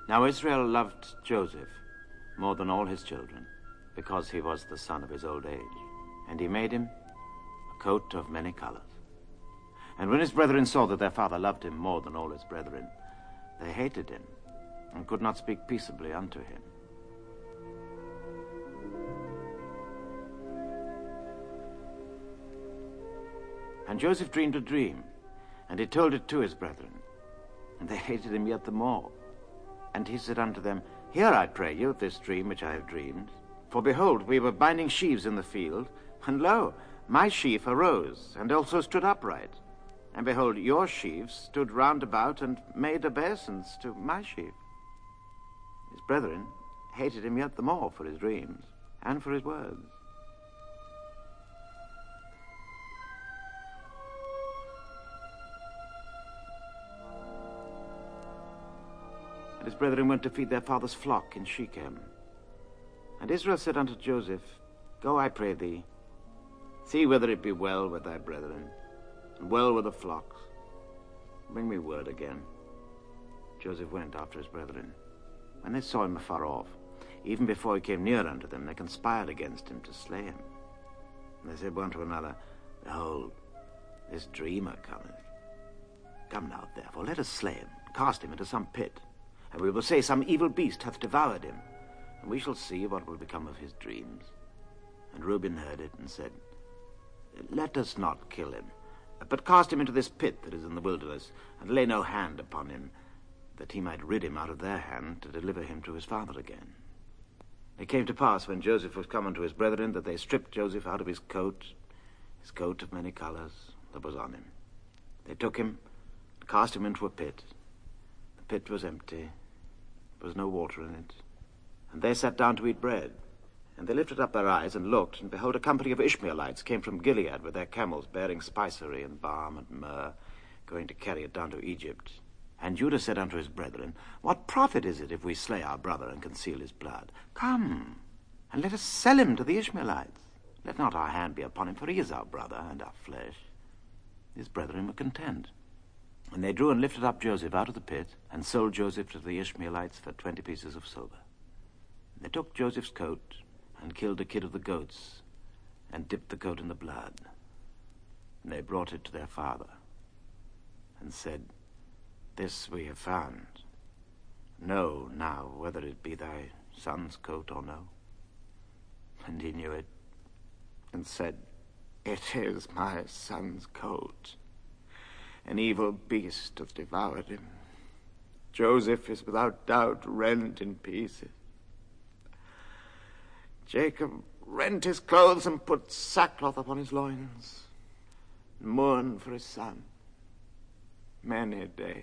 Now Israel loved Joseph more than all his children, because he was the son of his old age. And he made him a coat of many colors. And when his brethren saw that their father loved him more than all his brethren, they hated him and could not speak peaceably unto him. And Joseph dreamed a dream, and he told it to his brethren, and they hated him yet the more. And he said unto them, Hear, I pray you, this dream which I have dreamed. For behold, we were binding sheaves in the field, and lo, my sheaf arose, and also stood upright. And behold, your sheaves stood round about, and made obeisance to my sheaf. His brethren hated him yet the more for his dreams, and for his words. And his brethren went to feed their father's flock in Shechem. And Israel said unto Joseph, Go, I pray thee, see whether it be well with thy brethren, and well with the flocks. Bring me word again. Joseph went after his brethren. When they saw him afar off, even before he came near unto them, they conspired against him to slay him. And they said one to another, Behold, this dreamer cometh. Come now, therefore, let us slay him, cast him into some pit, and we will say some evil beast hath devoured him, and we shall see what will become of his dreams. And Reuben heard it, and said, Let us not kill him, but cast him into this pit that is in the wilderness, and lay no hand upon him, that he might rid him out of their hand, to deliver him to his father again. It came to pass, when Joseph was come unto his brethren, that they stripped Joseph out of his coat of many colors, that was on him. They took him, and cast him into a pit. The pit was empty, there was no water in it. And they sat down to eat bread. And they lifted up their eyes and looked, and behold, a company of Ishmaelites came from Gilead with their camels, bearing spicery and balm and myrrh, going to carry it down to Egypt. And Judah said unto his brethren, What profit is it if we slay our brother and conceal his blood? Come, and let us sell him to the Ishmaelites. Let not our hand be upon him, for he is our brother and our flesh. His brethren were content. And they drew and lifted up Joseph out of the pit, and sold Joseph to the Ishmaelites for 20 pieces of silver. And they took Joseph's coat, and killed a kid of the goats, and dipped the coat in the blood. And they brought it to their father, and said, This we have found. Know now whether it be thy son's coat or no. And he knew it, and said, It is my son's coat. An evil beast hath devoured him. Joseph is without doubt rent in pieces. Jacob rent his clothes and put sackcloth upon his loins, and mourned for his son many days.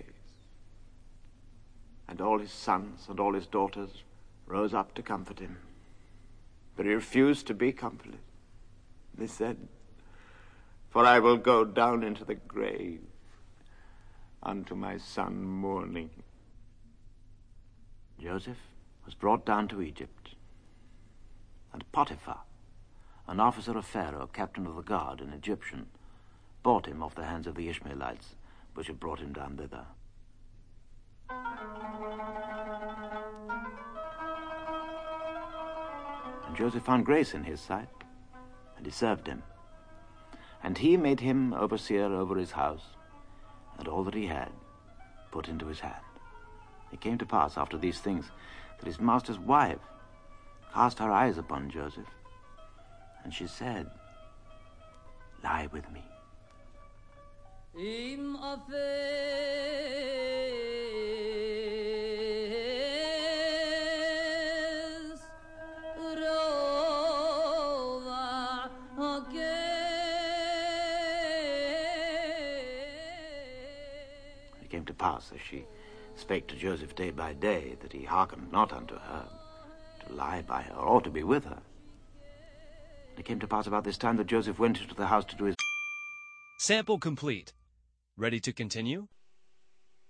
And all his sons and all his daughters rose up to comfort him. But he refused to be comforted. They said, For I will go down into the grave unto my son mourning. Joseph was brought down to Egypt. And Potiphar, an officer of Pharaoh, captain of the guard, an Egyptian, bought him off the hands of the Ishmaelites, which had brought him down thither. And Joseph found grace in his sight, and he served him. And he made him overseer over his house, and all that he had put into his hand. It came to pass after these things that his master's wife cast her eyes upon Joseph, and she said, Lie with me. It came to pass, as she spake to Joseph day by day, that he hearkened not unto her, to lie by her, or to be with her. And it came to pass about this time that Joseph went into the house to do his... Sample complete. Ready to continue?